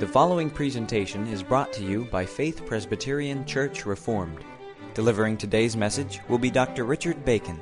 The following presentation is brought to you by Faith Presbyterian Church Reformed. Delivering today's message will be Dr. Richard Bacon.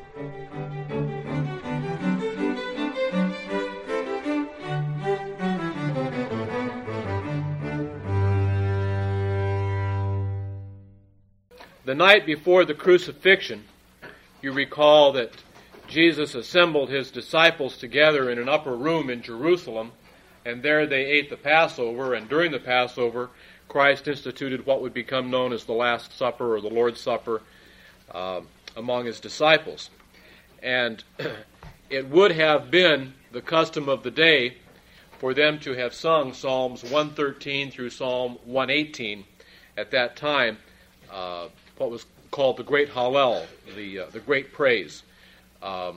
The night before the crucifixion, you recall that Jesus assembled his disciples together in an upper room in Jerusalem, and there they ate the Passover, and during the Passover, Christ instituted what would become known as the Last Supper or the Lord's Supper among his disciples. And it would have been the custom of the day for them to have sung Psalms 113 through Psalm 118 at that time, what was called the Great Hallel, the Great Praise. And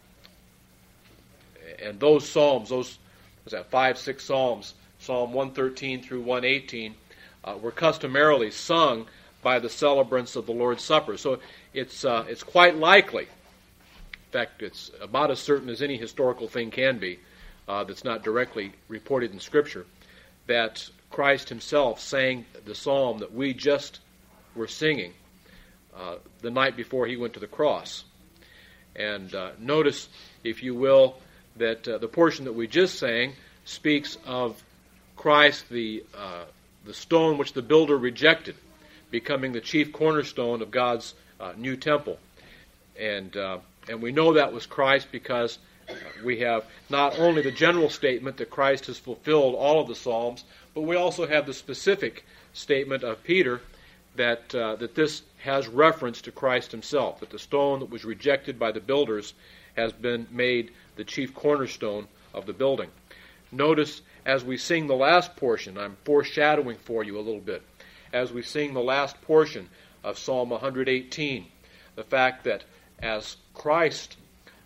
those psalms, those 5-6 psalms, Psalm 113 through 118, were customarily sung by the celebrants of the Lord's Supper. So it's quite likely, in fact, it's about as certain as any historical thing can be, that's not directly reported in Scripture, that Christ himself sang the psalm that we just were singing the night before he went to the cross. And notice, if you will, that the portion that we just sang speaks of Christ, the stone which the builder rejected, becoming the chief cornerstone of God's new temple. And we know that was Christ because we have not only the general statement that Christ has fulfilled all of the Psalms, but we also have the specific statement of Peter that this has reference to Christ himself, that the stone that was rejected by the builders has been made the chief cornerstone of the building. Notice as we sing the last portion, I'm foreshadowing for you a little bit, as we sing the last portion of Psalm 118, the fact that as Christ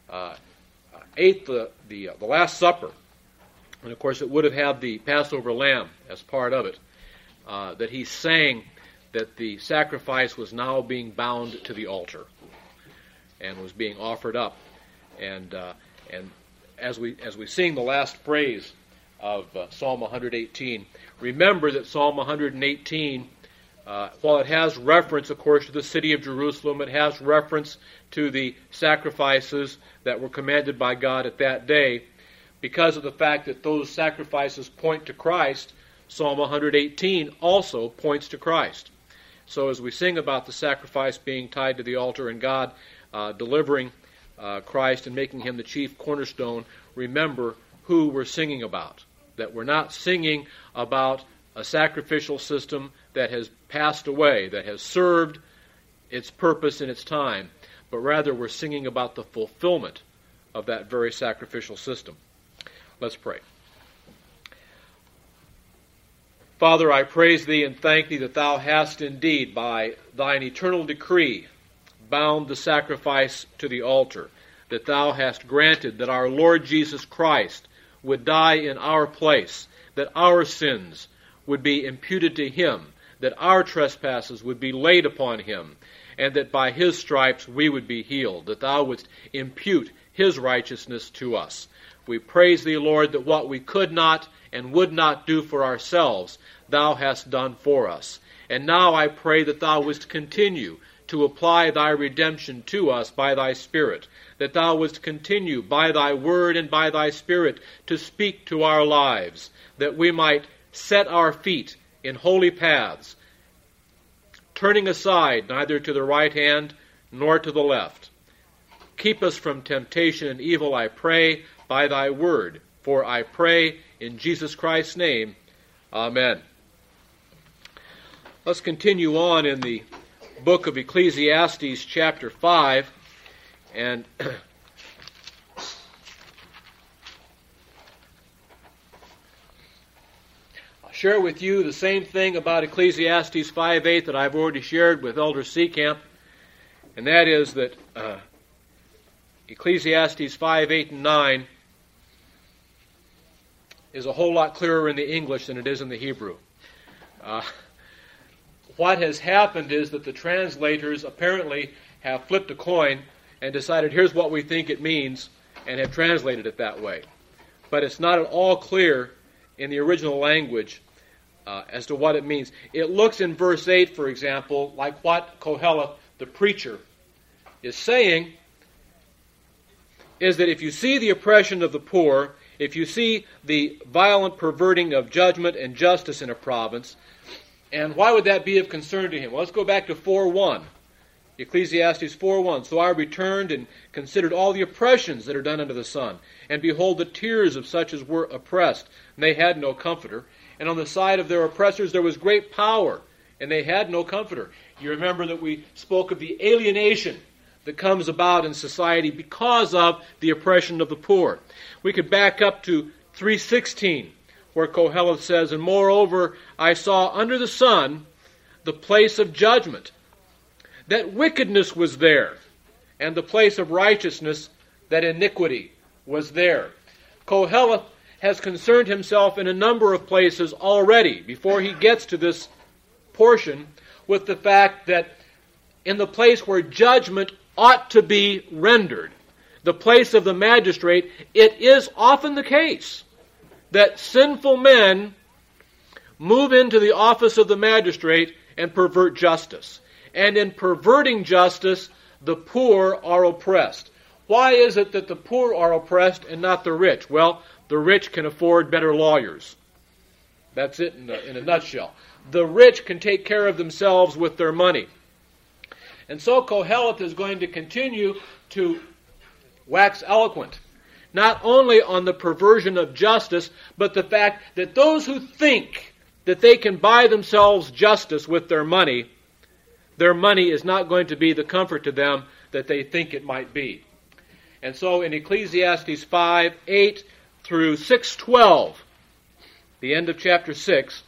ate the Last Supper, and of course it would have had the Passover lamb as part of it, that he sang that the sacrifice was now being bound to the altar and was being offered up. And as we sing the last phrase of Psalm 118, remember that Psalm 118, while it has reference, of course, to the city of Jerusalem, it has reference to the sacrifices that were commanded by God at that day. Because of the fact that those sacrifices point to Christ, Psalm 118 also points to Christ. So as we sing about the sacrifice being tied to the altar and God delivering Christ and making him the chief cornerstone, remember who we're singing about. That we're not singing about a sacrificial system that has passed away, that has served its purpose in its time, but rather we're singing about the fulfillment of that very sacrificial system. Let's pray. Father, I praise thee and thank thee that thou hast indeed, by thine eternal decree, bound the sacrifice to the altar, that thou hast granted that our Lord Jesus Christ would die in our place, that our sins would be imputed to him, that our trespasses would be laid upon him, and that by his stripes we would be healed, that thou wouldst impute his righteousness to us. We praise thee, Lord, that what we could not and would not do for ourselves, thou hast done for us. And now I pray that thou wouldst continue to apply thy redemption to us by thy Spirit, that thou wouldst continue by thy word and by thy Spirit to speak to our lives, that we might set our feet in holy paths, turning aside neither to the right hand nor to the left. Keep us from temptation and evil, I pray, by thy word. For I pray in Jesus Christ's name. Amen. Let's continue on in the book of Ecclesiastes, chapter 5, and I'll share with you the same thing about Ecclesiastes 5:8 that I've already shared with Elder Seecamp, and that is that Ecclesiastes 5:8 and 9 is a whole lot clearer in the English than it is in the Hebrew. What has happened is that the translators apparently have flipped a coin and decided here's what we think it means and have translated it that way. But it's not at all clear in the original language as to what it means. It looks in verse 8, for example, like what Koheleth, the preacher, is saying, is that if you see the oppression of the poor, if you see the violent perverting of judgment and justice in a province, and why would that be of concern to him? Well, let's go back to 4:1. Ecclesiastes 4:1. So I returned and considered all the oppressions that are done under the sun. And behold, the tears of such as were oppressed, and they had no comforter. And on the side of their oppressors there was great power, and they had no comforter. You remember that we spoke of the alienation that comes about in society because of the oppression of the poor. We could back up to 3:16, where Koheleth says, And moreover, I saw under the sun the place of judgment, that wickedness was there, and the place of righteousness, that iniquity was there. Koheleth has concerned himself in a number of places already, before he gets to this portion, with the fact that in the place where judgment ought to be rendered, the place of the magistrate, it is often the case that sinful men move into the office of the magistrate and pervert justice. And in perverting justice, the poor are oppressed. Why is it that the poor are oppressed and not the rich? Well, the rich can afford better lawyers. That's it in a nutshell. The rich can take care of themselves with their money. And so Koheleth is going to continue to wax eloquent, not only on the perversion of justice, but the fact that those who think that they can buy themselves justice with their money is not going to be the comfort to them that they think it might be. And so in Ecclesiastes 5:8 through 6:12, the end of chapter 6,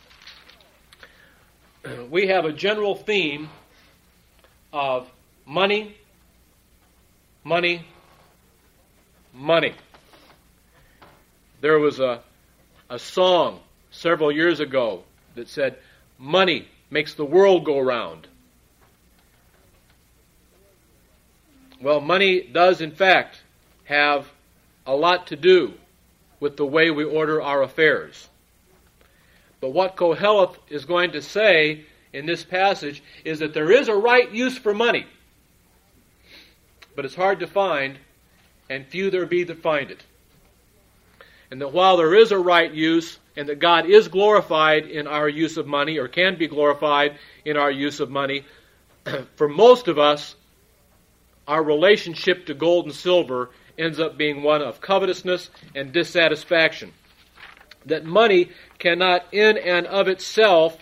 we have a general theme of money, money, money. There was a song several years ago that said, money makes the world go round. Well, money does in fact have a lot to do with the way we order our affairs. But what Koheleth is going to say in this passage is that there is a right use for money, but it's hard to find, and few there be that find it. And that while there is a right use, and that God is glorified in our use of money, or can be glorified in our use of money, for most of us, our relationship to gold and silver ends up being one of covetousness and dissatisfaction. That money cannot in and of itself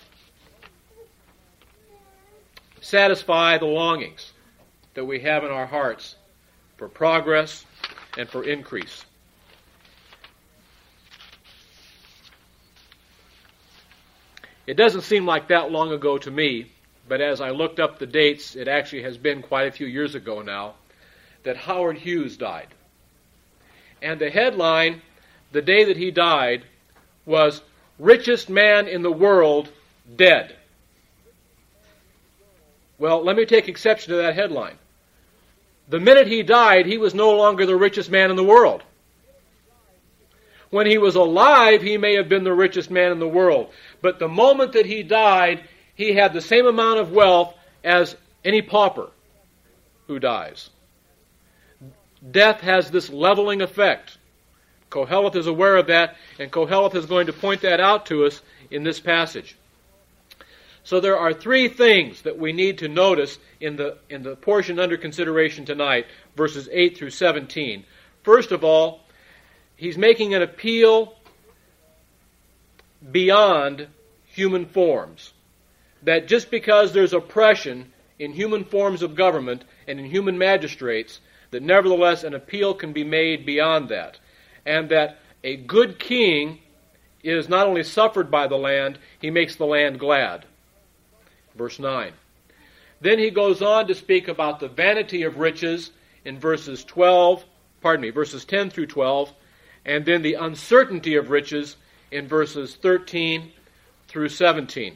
satisfy the longings that we have in our hearts for progress and for increase. It doesn't seem like that long ago to me, but as I looked up the dates, it actually has been quite a few years ago now, that Howard Hughes died. And the headline, the day that he died, was Richest Man in the World Dead. Well, let me take exception to that headline. The minute he died, he was no longer the richest man in the world. When he was alive, he may have been the richest man in the world. But the moment that he died, he had the same amount of wealth as any pauper who dies. Death has this leveling effect. Koheleth is aware of that, and Koheleth is going to point that out to us in this passage. So there are three things that we need to notice in the portion under consideration tonight, verses 8 through 17. First of all, he's making an appeal beyond human forms. That just because there's oppression in human forms of government and in human magistrates, that nevertheless an appeal can be made beyond that. And that a good king is not only suffered by the land, he makes the land glad. Verse 9. Then he goes on to speak about the vanity of riches in verses 10 through 12, and then the uncertainty of riches in verses 13 through 17.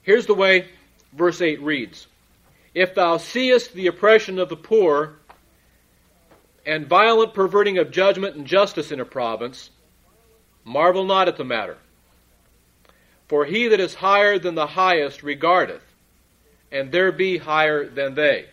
Here's the way verse 8 reads. If thou seest the oppression of the poor, and violent perverting of judgment and justice in a province, marvel not at the matter. For he that is higher than the highest regardeth, and there be higher than they.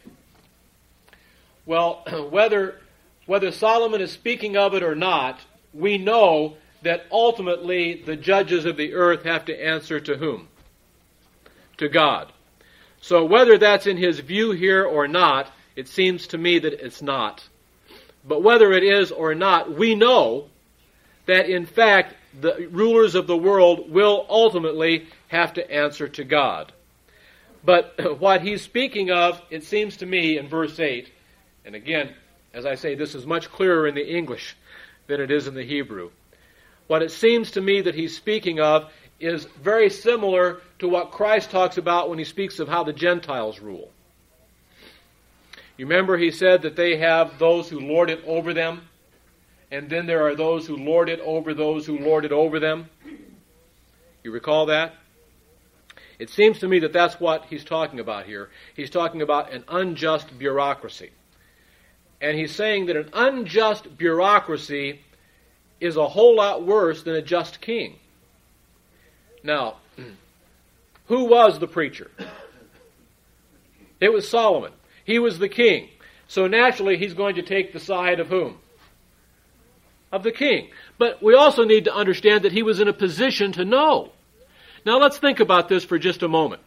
Well, whether Solomon is speaking of it or not, we know that ultimately the judges of the earth have to answer to whom? To God. So whether that's in his view here or not, it seems to me that it's not. But whether it is or not, we know that in fact the rulers of the world will ultimately have to answer to God. But what he's speaking of, it seems to me in verse 8, and again, as I say, this is much clearer in the English than it is in the Hebrew. What it seems to me that he's speaking of is very similar to what Christ talks about when he speaks of how the Gentiles rule. You remember he said that they have those who lord it over them, and then there are those who lord it over those who lord it over them. You recall that? It seems to me that that's what he's talking about here. He's talking about an unjust bureaucracy. And he's saying that an unjust bureaucracy is a whole lot worse than a just king. Now, who was the preacher? It was Solomon. He was the king. So naturally, he's going to take the side of whom? Of the king. But we also need to understand that he was in a position to know. Now let's think about this for just a moment.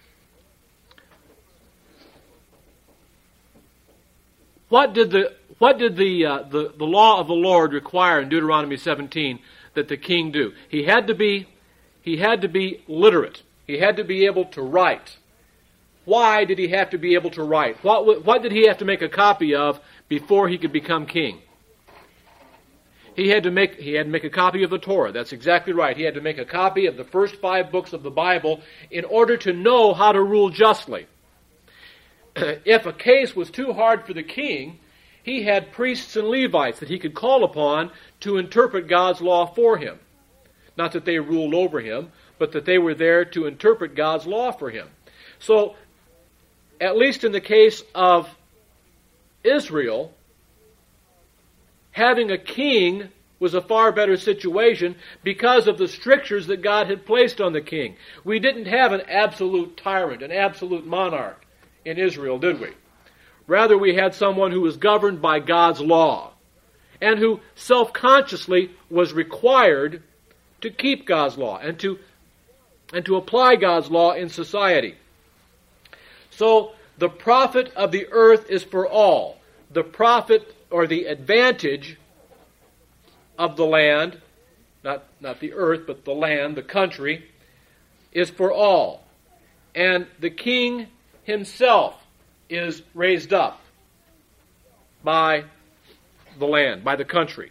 What did the law of the Lord require in Deuteronomy 17 that the king do? He had to be literate. He had to be able to write. Why did he have to be able to write? What did he have to make a copy of before he could become king? He had to make a copy of the Torah. That's exactly right. He had to make a copy of the first 5 books of the Bible in order to know how to rule justly. If a case was too hard for the king, he had priests and Levites that he could call upon to interpret God's law for him. Not that they ruled over him, but that they were there to interpret God's law for him. So, at least in the case of Israel, having a king was a far better situation because of the strictures that God had placed on the king. We didn't have an absolute tyrant, an absolute monarch in Israel, did we? Rather, we had someone who was governed by God's law and who self-consciously was required to keep God's law and to apply God's law in society. So, the profit of the earth is for all. The profit or the advantage of the land, not the earth, but the land, the country, is for all. And the king himself is raised up by the land, by the country.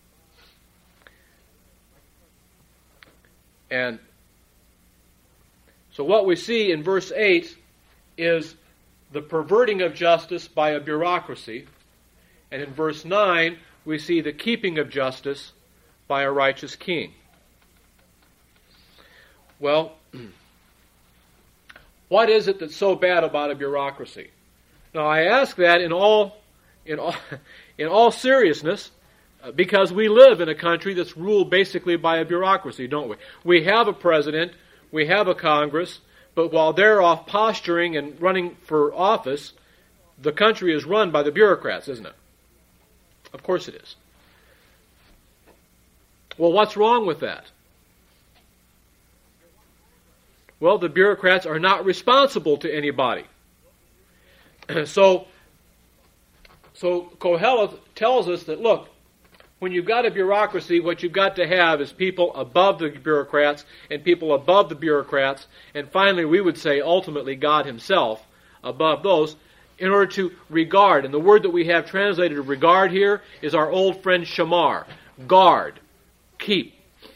And so what we see in verse 8 is the perverting of justice by a bureaucracy. And in verse 9, we see the keeping of justice by a righteous king. Well, what is it that's so bad about a bureaucracy? Now, I ask that in all seriousness, because we live in a country that's ruled basically by a bureaucracy, don't we? We have a president, we have a Congress, but while they're off posturing and running for office, the country is run by the bureaucrats, isn't it? Of course it is. Well, what's wrong with that? Well, the bureaucrats are not responsible to anybody. So Koheleth tells us that, look, when you've got a bureaucracy, what you've got to have is people above the bureaucrats and people above the bureaucrats, and finally we would say ultimately God himself above those, in order to regard. And the word that we have translated regard here is our old friend shamar, guard, keep.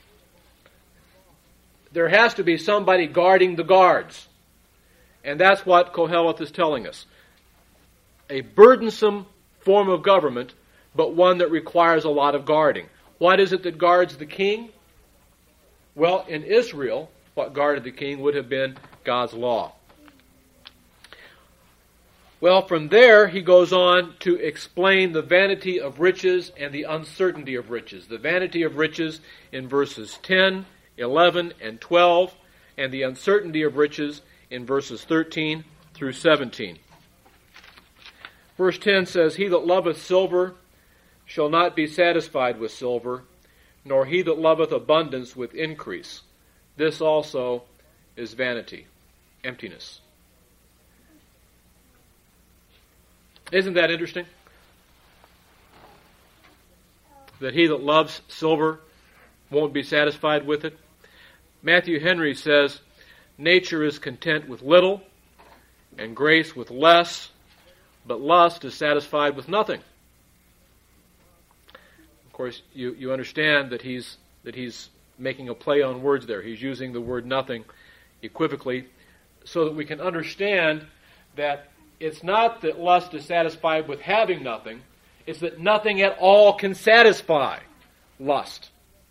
There has to be somebody guarding the guards. And that's what Koheleth is telling us. A burdensome form of government, but one that requires a lot of guarding. What is it that guards the king? Well, in Israel, what guarded the king would have been God's law. Well, from there he goes on to explain the vanity of riches and the uncertainty of riches. The vanity of riches in verses 10, 11, and 12, and the uncertainty of riches in verses 13 through 17. Verse 10 says, "He that loveth silver shall not be satisfied with silver, nor he that loveth abundance with increase. This also is vanity," emptiness. Isn't that interesting? That he that loves silver won't be satisfied with it. Matthew Henry says, "Nature is content with little, and grace with less, but lust is satisfied with nothing." Of course, you understand that he's making a play on words there. He's using the word nothing equivocally so that we can understand that it's not that lust is satisfied with having nothing, it's that nothing at all can satisfy lust.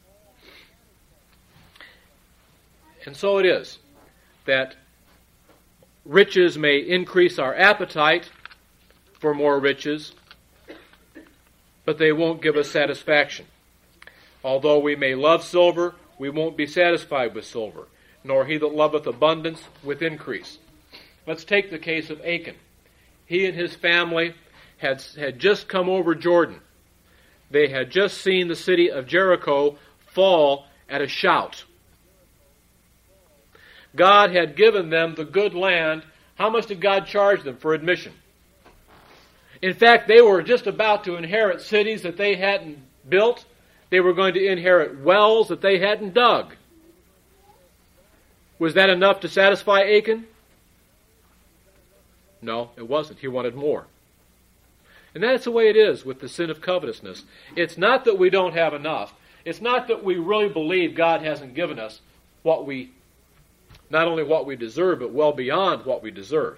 And so it is that riches may increase our appetite for more riches, but they won't give us satisfaction. Although we may love silver, we won't be satisfied with silver, nor he that loveth abundance with increase. Let's take the case of Achan. He and his family had just come over Jordan. They had just seen the city of Jericho fall at a shout. God had given them the good land. How much did God charge them for admission? In fact, they were just about to inherit cities that they hadn't built. They were going to inherit wells that they hadn't dug. Was that enough to satisfy Achan? No, it wasn't. He wanted more. And that's the way it is with the sin of covetousness. It's not that we don't have enough. It's not that we really believe God hasn't given us not only what we deserve, but well beyond what we deserve.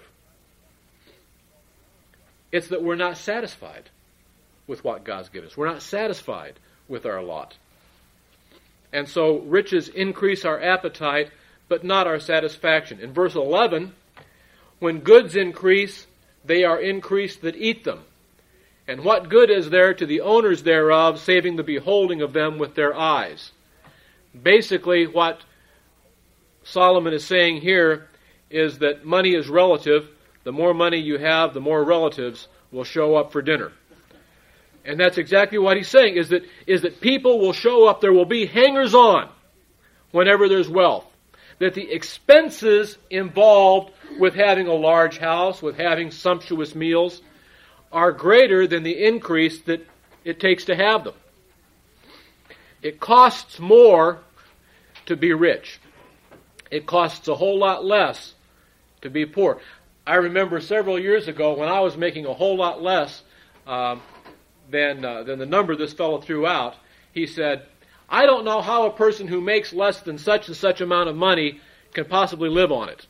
It's that we're not satisfied with what God's given us. We're not satisfied with our lot. And so riches increase our appetite, but not our satisfaction. In verse 11, "When goods increase, they are increased that eat them. And what good is there to the owners thereof, saving the beholding of them with their eyes?" Basically, what Solomon is saying here is that money is relative. The more money you have, the more relatives will show up for dinner. And that's exactly what he's saying, is that people will show up, there will be hangers-on whenever there's wealth. That the expenses involved with having a large house, with having sumptuous meals, are greater than the increase that it takes to have them. It costs more to be rich. It costs a whole lot less to be poor. I remember several years ago when I was making a whole lot less than the number this fellow threw out. He said, "I don't know how a person who makes less than such and such amount of money can possibly live on it."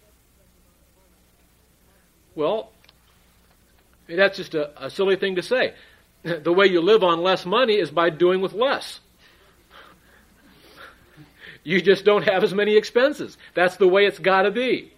Well, that's just a silly thing to say. The way you live on less money is by doing with less. You just don't have as many expenses. That's the way it's got to be.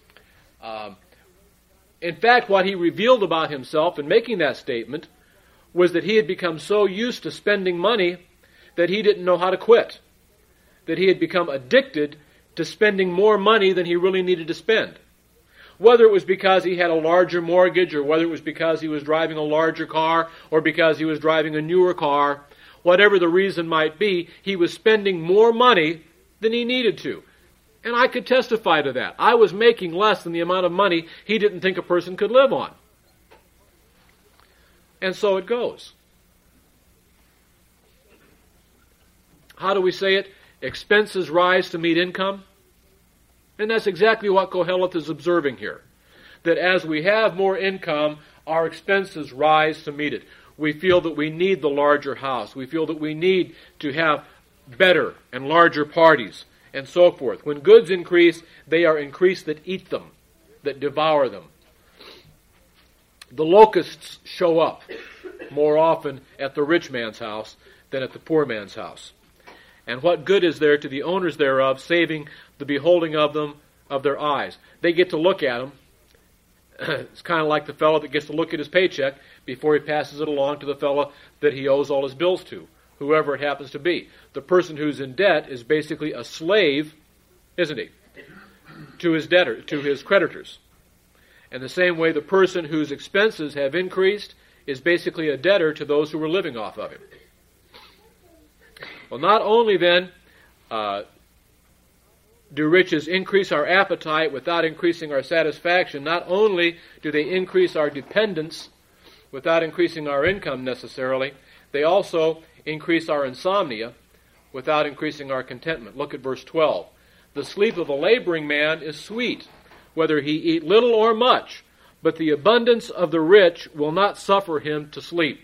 In fact, what he revealed about himself in making that statement was that he had become so used to spending money that he didn't know how to quit. That he had become addicted to spending more money than he really needed to spend. Whether it was because he had a larger mortgage, or whether it was because he was driving a larger car, or because he was driving a newer car, whatever the reason might be, he was spending more money than he needed to. And I could testify to that. I was making less than the amount of money he didn't think a person could live on. And so it goes. How do we say it? Expenses rise to meet income. And that's exactly what Koheleth is observing here. That as we have more income, our expenses rise to meet it. We feel that we need the larger house. We feel that we need to have better and larger parties, and so forth. When goods increase, they are increased that eat them, that devour them. The locusts show up more often at the rich man's house than at the poor man's house. And what good is there to the owners thereof, saving the beholding of them of their eyes? They get to look at them. It's kind of like the fellow that gets to look at his paycheck before he passes it along to the fellow that he owes all his bills to, whoever it happens to be. The person who's in debt is basically a slave, isn't he, to his debtor, to his creditors. And the same way the person whose expenses have increased is basically a debtor to those who were living off of him. Well, not only then do riches increase our appetite without increasing our satisfaction, not only do they increase our dependence without increasing our income necessarily, they also increase our insomnia without increasing our contentment. Look at verse 12. The sleep of a laboring man is sweet, whether he eat little or much, but the abundance of the rich will not suffer him to sleep.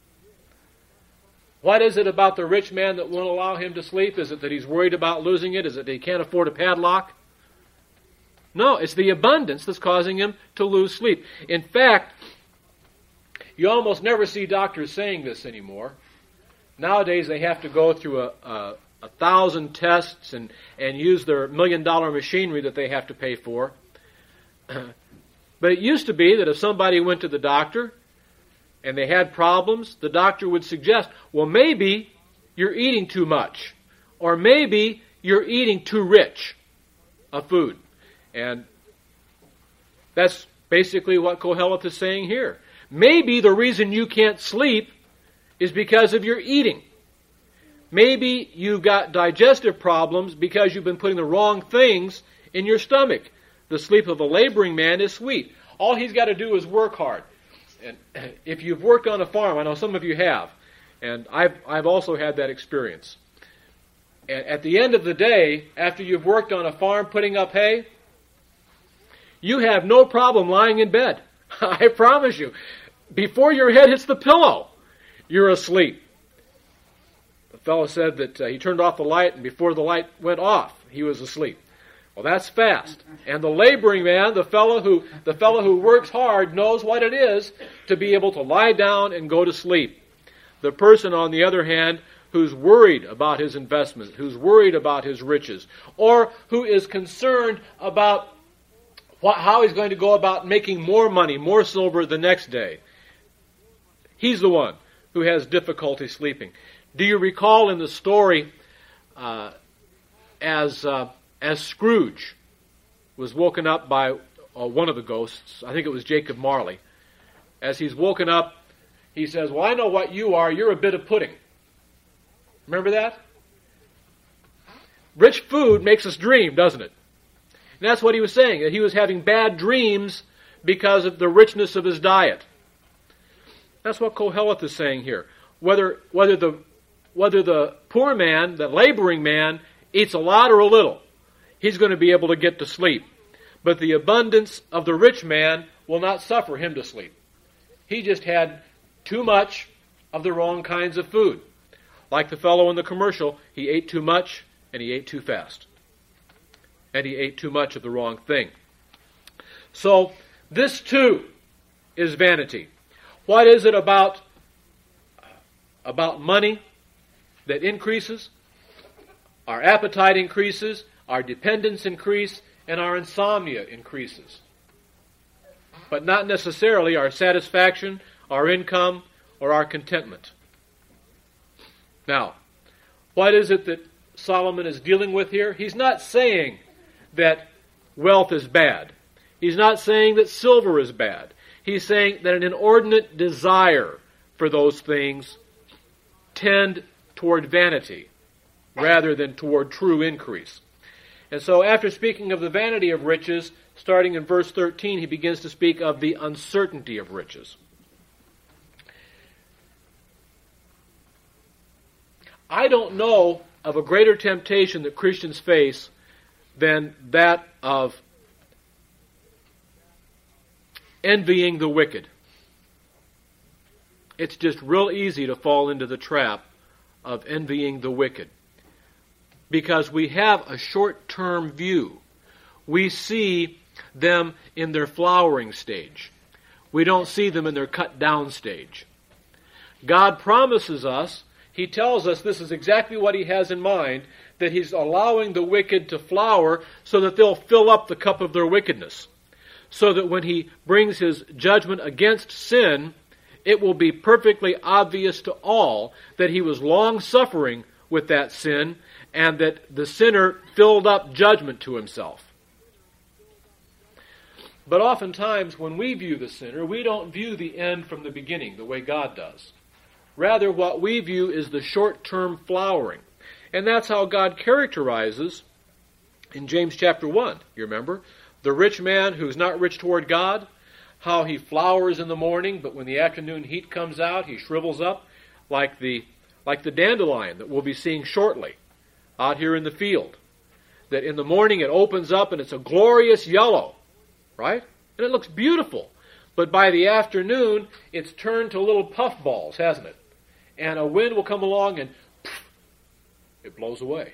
What is it about the rich man that won't allow him to sleep? Is it that he's worried about losing it? Is it that he can't afford a padlock? No, it's the abundance that's causing him to lose sleep. In fact, you almost never see doctors saying this anymore. Nowadays they have to go through a 1,000 tests and use their $1 million machinery that they have to pay for. But it used to be that if somebody went to the doctor and they had problems, the doctor would suggest, well, maybe you're eating too much, or maybe you're eating too rich a food. And that's basically what Koheleth is saying here. Maybe the reason you can't sleep is because of your eating. Maybe you've got digestive problems because you've been putting the wrong things in your stomach. The sleep of a laboring man is sweet. All he's got to do is work hard. And if you've worked on a farm, I know some of you have, and I've also had that experience. And at the end of the day, after you've worked on a farm putting up hay, you have no problem lying in bed. I promise you. Before your head hits the pillow, you're asleep. The fellow said that he turned off the light, and before the light went off, he was asleep. Well, that's fast. And the laboring man, the fellow who works hard, knows what it is to be able to lie down and go to sleep. The person, on the other hand, who's worried about his investment, who's worried about his riches, or who is concerned about how he's going to go about making more money, more silver the next day, he's the one who has difficulty sleeping. Do you recall in the story as Scrooge was woken up by one of the ghosts, I think it was Jacob Marley, as he's woken up, he says, well, I know what you are. You're a bit of pudding. Remember that? Rich food makes us dream, doesn't it? And that's what he was saying, that he was having bad dreams because of the richness of his diet. That's what Koheleth is saying here. Whether the poor man, the laboring man, eats a lot or a little, he's going to be able to get to sleep. But the abundance of the rich man will not suffer him to sleep. He just had too much of the wrong kinds of food. Like the fellow in the commercial, he ate too much and he ate too fast. And he ate too much of the wrong thing. So, this too is vanity. What is it about money that increases? Our appetite increases, our dependence increases, and our insomnia increases. But not necessarily our satisfaction, our income, or our contentment. Now, what is it that Solomon is dealing with here? He's not saying that wealth is bad. He's not saying that silver is bad. He's saying that an inordinate desire for those things tend toward vanity rather than toward true increase. And so after speaking of the vanity of riches, starting in verse 13, he begins to speak of the uncertainty of riches. I don't know of a greater temptation that Christians face than that of envying the wicked. It's just real easy to fall into the trap of envying the wicked. Because we have a short-term view. We see them in their flowering stage. We don't see them in their cut-down stage. God promises us he tells us this is exactly what he has in mind, that he's allowing the wicked to flower so that they'll fill up the cup of their wickedness. So that when he brings his judgment against sin, it will be perfectly obvious to all that he was long-suffering with that sin and that the sinner filled up judgment to himself. But oftentimes when we view the sinner, we don't view the end from the beginning the way God does. Rather, what we view is the short-term flowering. And that's how God characterizes in James chapter 1, you remember? The rich man who's not rich toward God, how he flowers in the morning, but when the afternoon heat comes out, he shrivels up like the dandelion that we'll be seeing shortly out here in the field. That in the morning it opens up and it's a glorious yellow, right? And it looks beautiful. But by the afternoon, it's turned to little puffballs, hasn't it? And a wind will come along and poof, it blows away.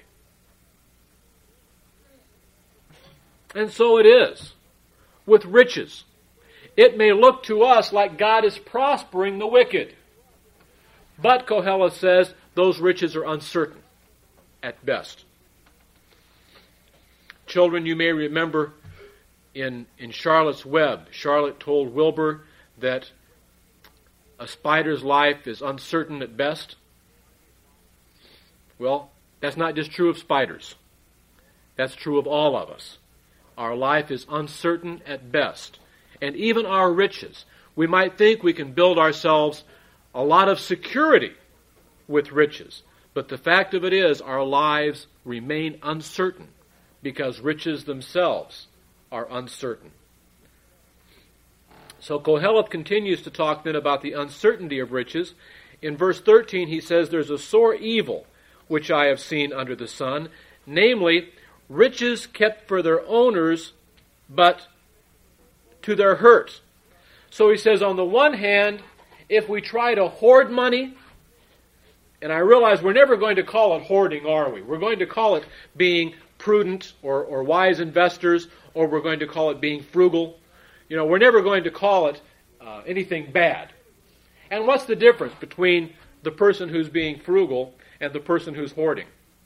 And so it is with riches. It may look to us like God is prospering the wicked. But, Kohelet says, those riches are uncertain at best. Children, you may remember in Charlotte's Web, Charlotte told Wilbur that a spider's life is uncertain at best. Well, that's not just true of spiders. That's true of all of us. Our life is uncertain at best. And even our riches. We might think we can build ourselves a lot of security with riches. But the fact of it is, our lives remain uncertain because riches themselves are uncertain. So Kohelet continues to talk then about the uncertainty of riches. In verse 13 he says, there's a sore evil which I have seen under the sun, namely, riches kept for their owners, but to their hurt. So he says, on the one hand, if we try to hoard money, and I realize we're never going to call it hoarding, are we? We're going to call it being prudent or wise investors, or we're going to call it being frugal. You know, we're never going to call it anything bad. And what's the difference between the person who's being frugal and the person who's hoarding?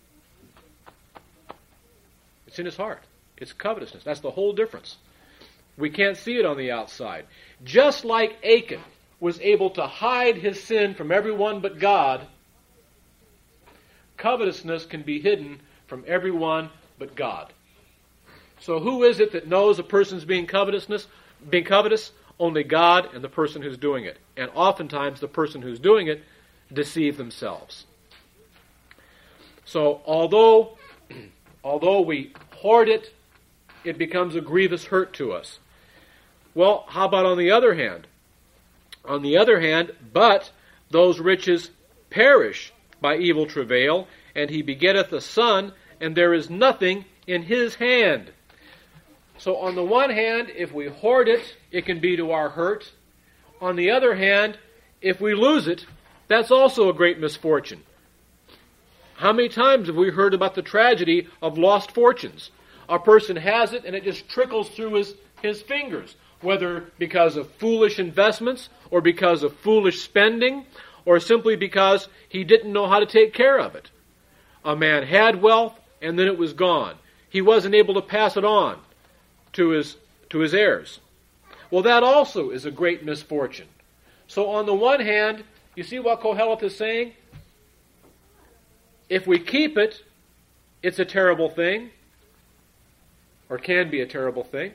It's in his heart. It's covetousness. That's the whole difference. We can't see it on the outside. Just like Achan was able to hide his sin from everyone but God, covetousness can be hidden from everyone but God. So who is it that knows a person's being covetous? Only God and the person who's doing it. And oftentimes the person who's doing it deceive themselves. So although we hoard it, it becomes a grievous hurt to us. Well, how about on the other hand? On the other hand, but those riches perish by evil travail, and he begetteth a son, and there is nothing in his hand. So on the one hand, if we hoard it, it can be to our hurt. On the other hand, if we lose it, that's also a great misfortune. How many times have we heard about the tragedy of lost fortunes? A person has it and it just trickles through his fingers, whether because of foolish investments or because of foolish spending or simply because he didn't know how to take care of it. A man had wealth and then it was gone. He wasn't able to pass it on to his heirs. Well, that also is a great misfortune. So on the one hand, you see what Kohelet is saying? If we keep it, it's a terrible thing, or can be a terrible thing.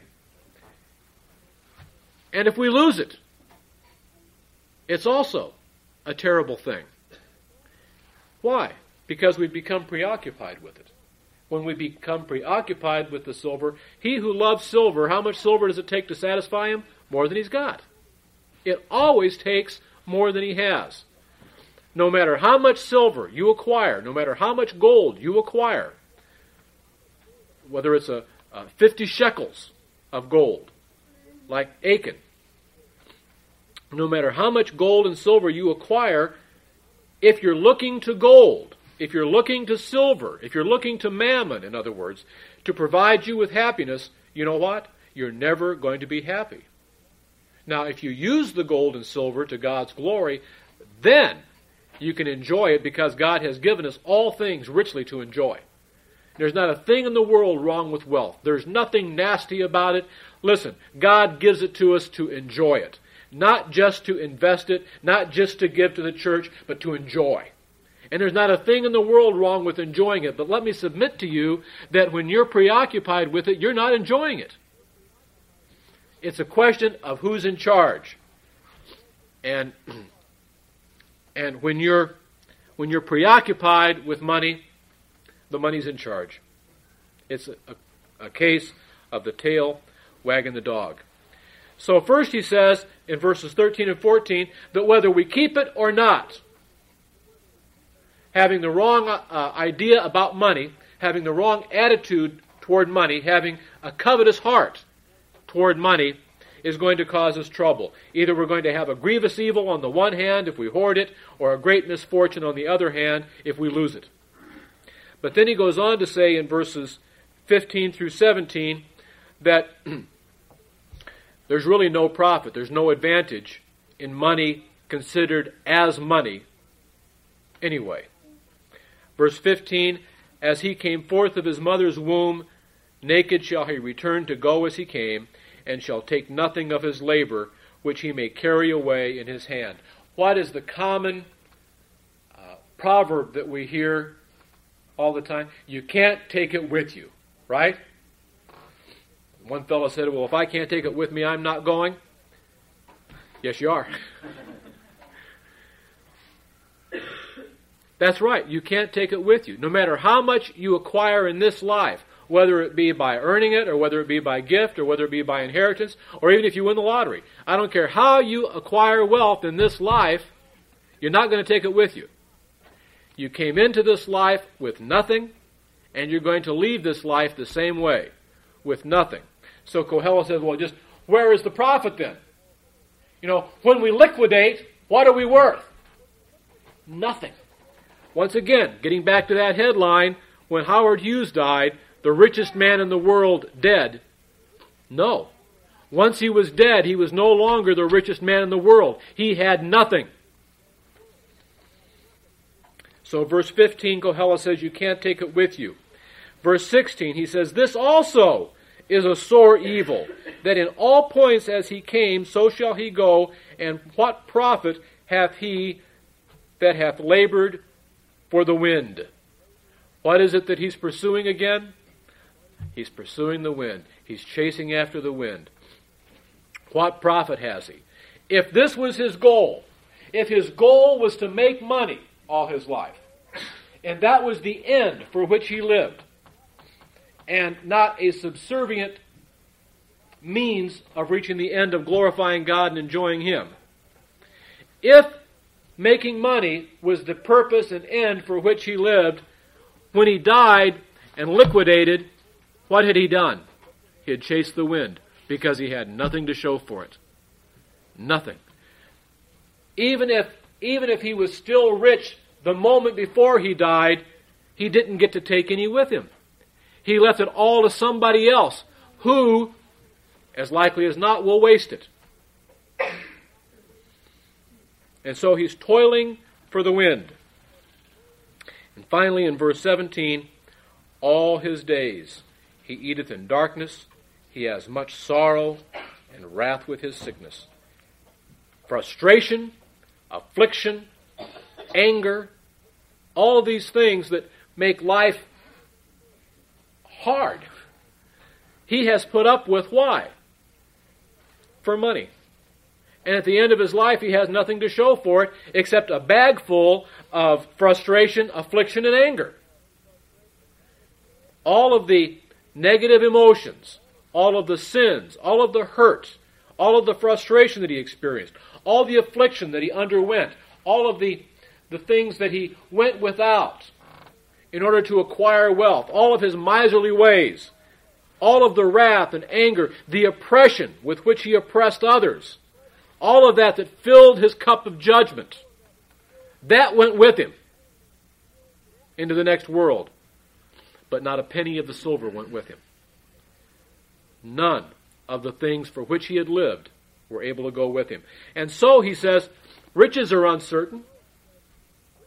And if we lose it, it's also a terrible thing. Why? Because we've become preoccupied with it. When we become preoccupied with the silver, he who loves silver, how much silver does it take to satisfy him? More than he's got. It always takes more than he has. No matter how much silver you acquire, no matter how much gold you acquire, whether it's a 50 shekels of gold, like Achan, no matter how much gold and silver you acquire, if you're looking to gold, if you're looking to silver, if you're looking to mammon, in other words, to provide you with happiness, you know what? You're never going to be happy. Now, if you use the gold and silver to God's glory, then You can enjoy it because God has given us all things richly to enjoy. There's not a thing in the world wrong with wealth. There's nothing nasty about it. Listen, God gives it to us to enjoy it. Not just to invest it, not just to give to the church, but to enjoy. And there's not a thing in the world wrong with enjoying it. But let me submit to you that when you're preoccupied with it, you're not enjoying it. It's a question of who's in charge. And when you're preoccupied with money, the money's in charge. It's a case of the tail wagging the dog. So first he says in verses 13 and 14 that whether we keep it or not, having the wrong idea about money, having the wrong attitude toward money, having a covetous heart toward money is going to cause us trouble. Either we're going to have a grievous evil on the one hand if we hoard it, or a great misfortune on the other hand if we lose it. But then he goes on to say in verses 15 through 17 that there's really no profit, there's no advantage in money considered as money anyway. Verse 15, as he came forth of his mother's womb, naked shall he return to go as he came, and shall take nothing of his labor, which he may carry away in his hand. What is the common proverb that we hear all the time? You can't take it with you, right? One fellow said, well, if I can't take it with me, I'm not going. Yes, you are. That's right. You can't take it with you. No matter how much you acquire in this life, whether it be by earning it, or whether it be by gift, or whether it be by inheritance, or even if you win the lottery. I don't care how you acquire wealth in this life, you're not going to take it with you. You came into this life with nothing, and you're going to leave this life the same way, with nothing. So Kohelet says, well, just where is the profit then? When we liquidate, what are we worth? Nothing. Once again, getting back to that headline, when Howard Hughes died, the richest man in the world dead. No. Once he was dead, he was no longer the richest man in the world. He had nothing. So verse 15, Kohelet says, you can't take it with you. Verse 16, he says, this also is a sore evil, that in all points as he came, so shall he go, and what profit hath he that hath labored for the wind? What is it that he's pursuing again? He's pursuing the wind. He's chasing after the wind. What profit has he? If this was his goal, if his goal was to make money all his life, and that was the end for which he lived, and not a subservient means of reaching the end of glorifying God and enjoying Him, if making money was the purpose and end for which he lived, when he died and liquidated, what had he done? He had chased the wind because he had nothing to show for it. Nothing. Even if he was still rich the moment before he died, he didn't get to take any with him. He left it all to somebody else who, as likely as not, will waste it. And so he's toiling for the wind. And finally, in verse 17, all his days he eateth in darkness, he has much sorrow and wrath with his sickness. Frustration, affliction, anger, all these things that make life hard. He has put up with why? For money. And at the end of his life, he has nothing to show for it except a bag full of frustration, affliction, and anger. All of the negative emotions, all of the sins, all of the hurt, all of the frustration that he experienced, all the affliction that he underwent, all of the things that he went without in order to acquire wealth, all of his miserly ways, all of the wrath and anger, the oppression with which he oppressed others, all of that filled his cup of judgment, that went with him into the next world. But not a penny of the silver went with him. None of the things for which he had lived were able to go with him. And so, he says, riches are uncertain.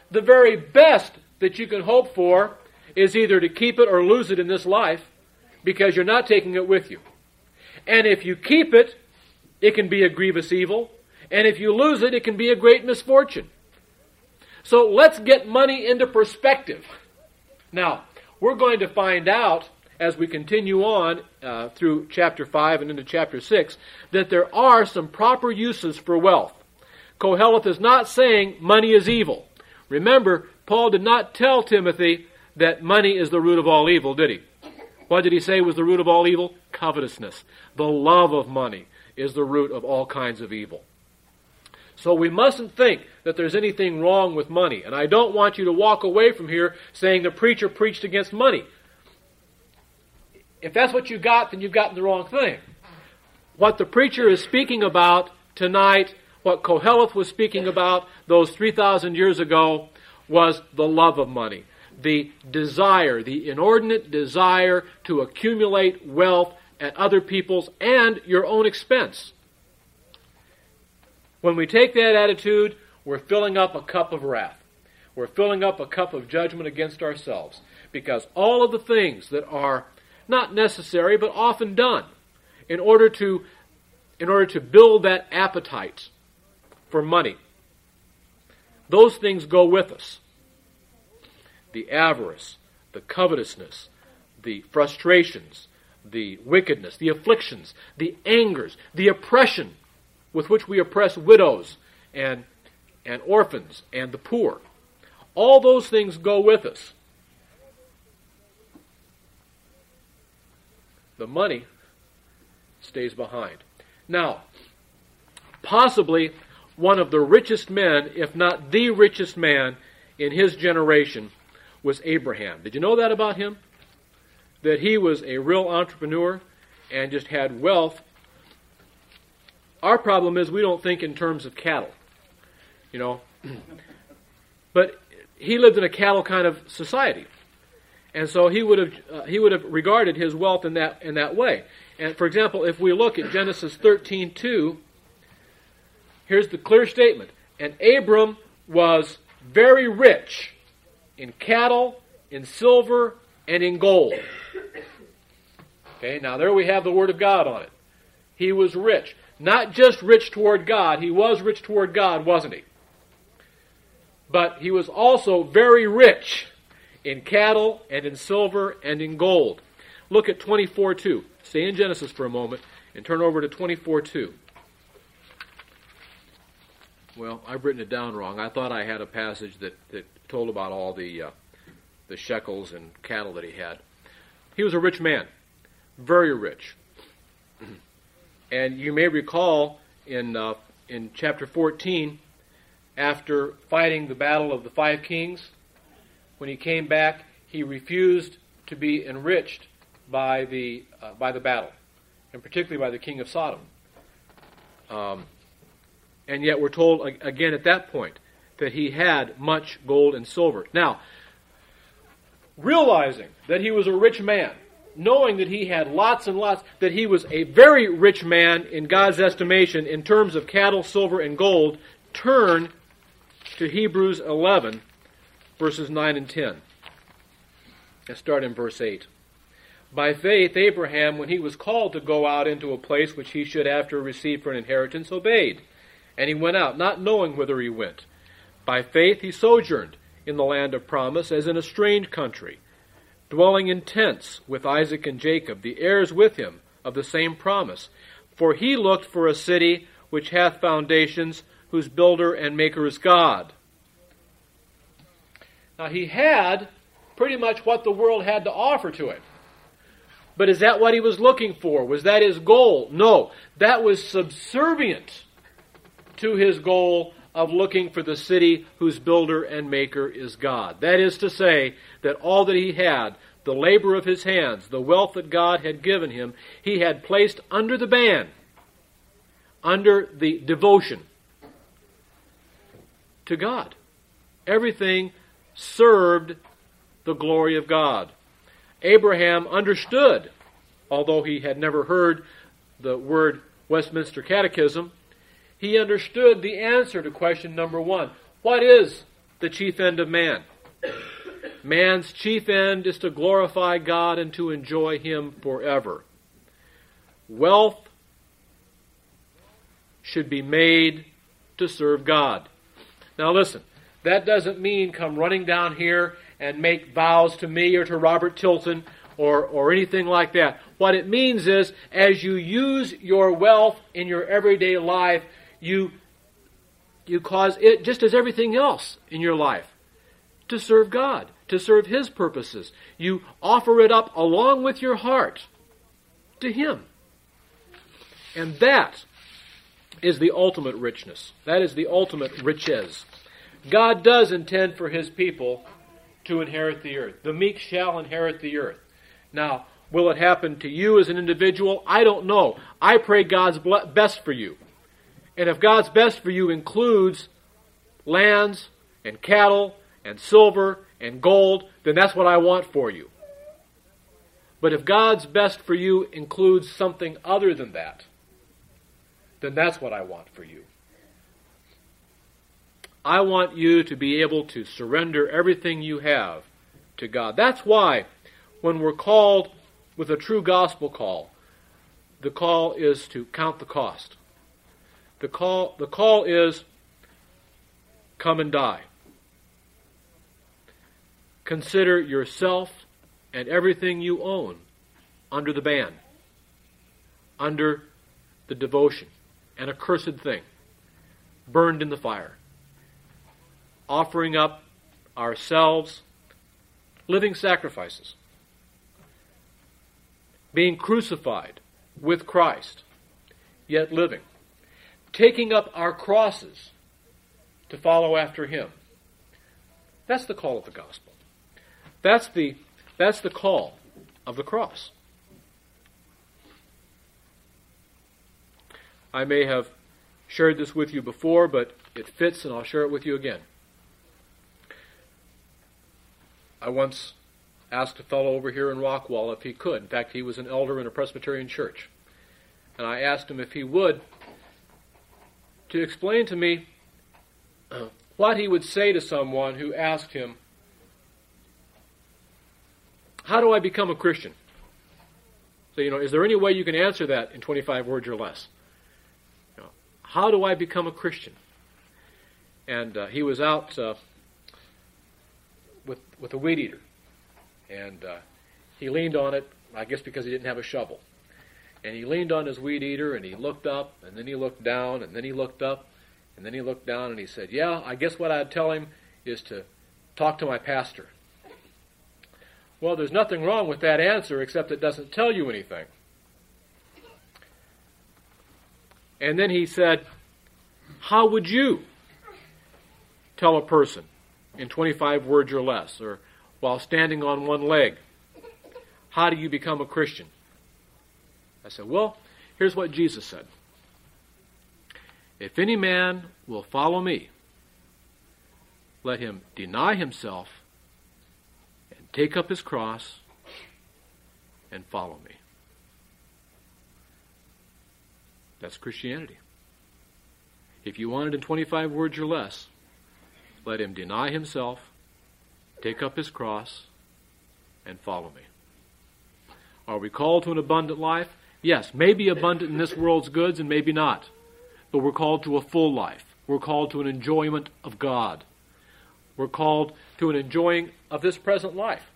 the very best that you can hope for is either to keep it or lose it in this life, because you're not taking it with you. And if you keep it, it can be a grievous evil. And if you lose it, it can be a great misfortune. So let's get money into perspective. Now, we're going to find out as we continue on through chapter 5 and into chapter 6 that there are some proper uses for wealth. Koheleth is not saying money is evil. Remember, Paul did not tell Timothy that money is the root of all evil, did he? What did he say was the root of all evil? Covetousness. The love of money is the root of all kinds of evil. So we mustn't think that there's anything wrong with money. And I don't want you to walk away from here saying the preacher preached against money. If that's what you got, then you've gotten the wrong thing. What the preacher is speaking about tonight, what Koheleth was speaking about those 3,000 years ago, was the love of money. The desire, the inordinate desire to accumulate wealth at other people's and your own expense. When we take that attitude, we're filling up a cup of wrath. We're filling up a cup of judgment against ourselves. Because all of the things that are not necessary, but often done in order to build that appetite for money, those things go with us. The avarice, the covetousness, the frustrations, the wickedness, the afflictions, the angers, the oppression with which we oppress widows and orphans and the poor. All those things go with us. The money stays behind. Now, possibly one of the richest men, if not the richest man in his generation, was Abraham. Did you know that about him? That he was a real entrepreneur and just had wealth. Our problem is we don't think in terms of cattle, But he lived in a cattle kind of society, and so he would have regarded his wealth in that way. And for example, if we look at Genesis 13:2, here's the clear statement: and Abram was very rich in cattle, in silver, and in gold. Okay, now there we have the Word of God on it. He was rich. Not just rich toward God. He was rich toward God, wasn't he? But he was also very rich in cattle and in silver and in gold. Look at 24:2. Stay in Genesis for a moment and turn over to 24:2. Well, I've written it down wrong. I thought I had a passage that told about all the shekels and cattle that he had. He was a rich man. Very rich. And you may recall in chapter 14, after fighting the battle of the 5 kings, when he came back, he refused to be enriched by the battle, and particularly by the king of Sodom. And yet we're told again at that point that he had much gold and silver. Now, realizing that he was a rich man, knowing that he had lots and lots, that he was a very rich man in God's estimation in terms of cattle, silver, and gold, turn to Hebrews 11, verses 9 and 10. Let's start in verse 8. By faith, Abraham, when he was called to go out into a place which he should after receive for an inheritance, obeyed. And he went out, not knowing whither he went. By faith he sojourned in the land of promise, as in a strange country, dwelling in tents with Isaac and Jacob, the heirs with him of the same promise. For he looked for a city which hath foundations, whose builder and maker is God. Now he had pretty much what the world had to offer to him. But is that what he was looking for? Was that his goal? No. That was subservient to his goal of looking for the city whose builder and maker is God. That is to say, that all that he had, the labor of his hands, the wealth that God had given him, he had placed under the ban, under the devotion to God. Everything served the glory of God. Abraham understood, although he had never heard the word Westminster Catechism, he understood the answer to question number 1. What is the chief end of man. Man's chief end is to glorify God and to enjoy Him forever. Wealth should be made to serve God. Now listen, that doesn't mean come running down here and make vows to me or to Robert Tilton or anything like that. What it means is, as you use your wealth in your everyday life, you cause it, just as everything else in your life, to serve God, to serve His purposes. You offer it up along with your heart to Him. And that is the ultimate richness. That is the ultimate riches. God does intend for His people to inherit the earth. The meek shall inherit the earth. Now, will it happen to you as an individual? I don't know. I pray God's best for you. And if God's best for you includes lands and cattle and silver and gold, then that's what I want for you. But if God's best for you includes something other than that, then that's what I want for you. I want you to be able to surrender everything you have to God. That's why when we're called with a true gospel call, the call is to count the cost. The call is come and die. Consider yourself and everything you own under the ban, under the devotion, an accursed thing, burned in the fire. Offering up ourselves, living sacrifices, being crucified with Christ, yet living, taking up our crosses to follow after Him. That's the call of the gospel. That's the call of the cross. I may have shared this with you before, but it fits and I'll share it with you again. I once asked a fellow over here in Rockwall if he could. In fact, he was an elder in a Presbyterian church. And I asked him if he would to explain to me what he would say to someone who asked him, how do I become a Christian? So, is there any way you can answer that in 25 words or less? How do I become a Christian? And he was out with a weed eater. And he leaned on it, I guess because he didn't have a shovel. And he leaned on his weed eater, and he looked up, and then he looked down, and then he looked up, and then he looked down, and he said, yeah, I guess what I'd tell him is to talk to my pastor. Well, there's nothing wrong with that answer, except it doesn't tell you anything. And then he said, how would you tell a person in 25 words or less, or while standing on one leg, how do you become a Christian? I said, well, here's what Jesus said. If any man will follow me, let him deny himself and take up his cross and follow me. That's Christianity. If you want it in 25 words or less, let him deny himself, take up his cross, and follow me. Are we called to an abundant life? Yes, maybe abundant in this world's goods and maybe not. But we're called to a full life. We're called to an enjoyment of God. We're called to an enjoying of this present life.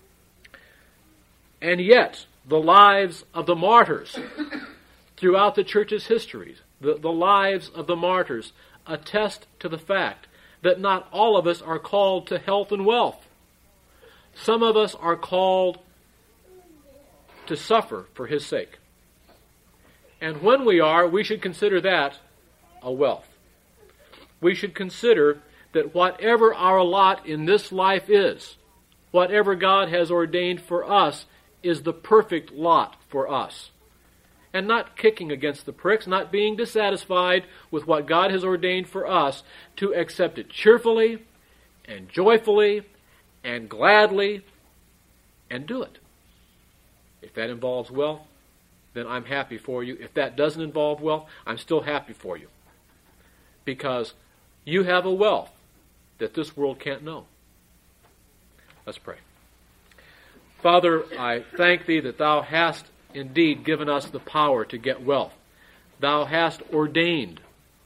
And yet, the lives of the martyrs throughout the church's history, the lives of the martyrs attest to the fact that not all of us are called to health and wealth. Some of us are called to suffer for His sake. And when we are, we should consider that a wealth. We should consider that whatever our lot in this life is, whatever God has ordained for us, is the perfect lot for us. And not kicking against the pricks, not being dissatisfied with what God has ordained for us, to accept it cheerfully and joyfully and gladly and do it. If that involves wealth, then I'm happy for you. If that doesn't involve wealth, I'm still happy for you. Because you have a wealth that this world can't know. Let's pray. Father, I thank Thee that Thou hast indeed given us the power to get wealth. Thou hast ordained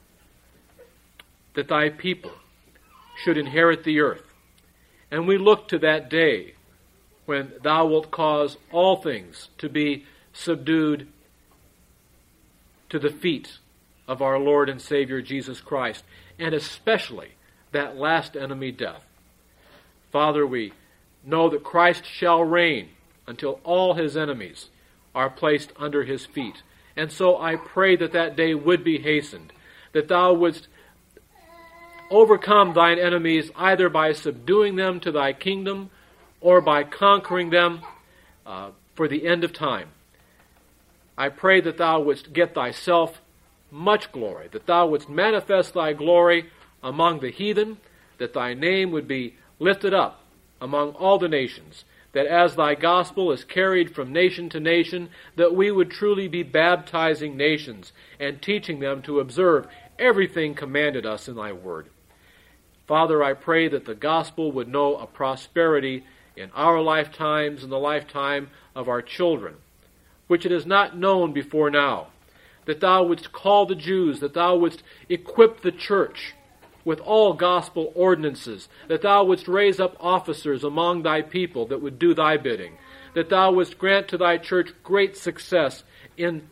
that Thy people should inherit the earth. And we look to that day when Thou wilt cause all things to be subdued to the feet of our Lord and Savior Jesus Christ, and especially that last enemy, death. Father, we know that Christ shall reign until all His enemies are placed under His feet. And so I pray that that day would be hastened, that Thou wouldst overcome Thine enemies either by subduing them to Thy kingdom or by conquering them for the end of time. I pray that Thou wouldst get Thyself much glory, that Thou wouldst manifest Thy glory among the heathen, that Thy name would be lifted up among all the nations, that as Thy gospel is carried from nation to nation, that we would truly be baptizing nations and teaching them to observe everything commanded us in Thy word. Father, I pray that the gospel would know a prosperity in our lifetimes and the lifetime of our children, which it has not known before now, that Thou wouldst call the Jews, that Thou wouldst equip the church with all gospel ordinances, that Thou wouldst raise up officers among Thy people that would do Thy bidding, that Thou wouldst grant to Thy church great success in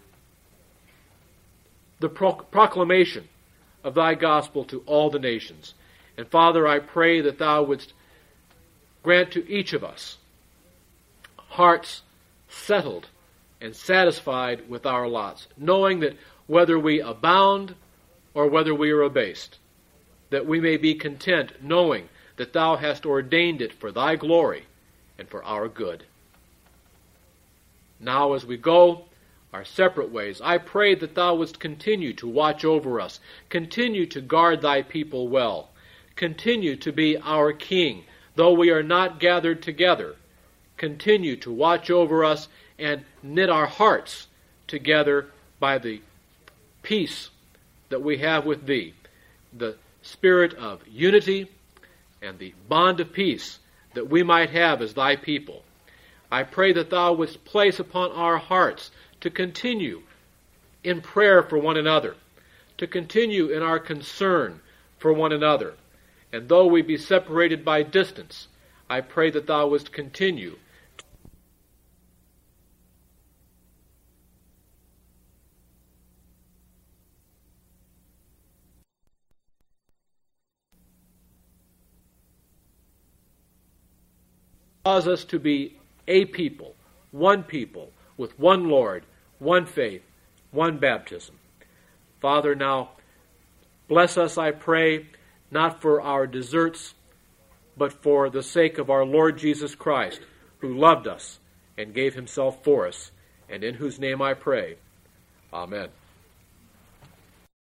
the proclamation of Thy gospel to all the nations. And Father, I pray that Thou wouldst grant to each of us hearts settled and satisfied with our lots, knowing that whether we abound or whether we are abased, that we may be content, knowing that Thou hast ordained it for Thy glory and for our good. Now as we go our separate ways, I pray that Thou wouldst continue to watch over us, continue to guard Thy people well, continue to be our King, though we are not gathered together. Continue to watch over us and knit our hearts together by the peace that we have with Thee, the spirit of unity and the bond of peace that we might have as Thy people. I pray that Thou wouldst place upon our hearts to continue in prayer for one another, to continue in our concern for one another. And though we be separated by distance, I pray that Thou wouldst continue cause us to be a people with one Lord, one faith, one baptism. Father, now bless us, I pray, not for our deserts, but for the sake of our Lord Jesus Christ, who loved us and gave Himself for us, and in whose name I pray. Amen.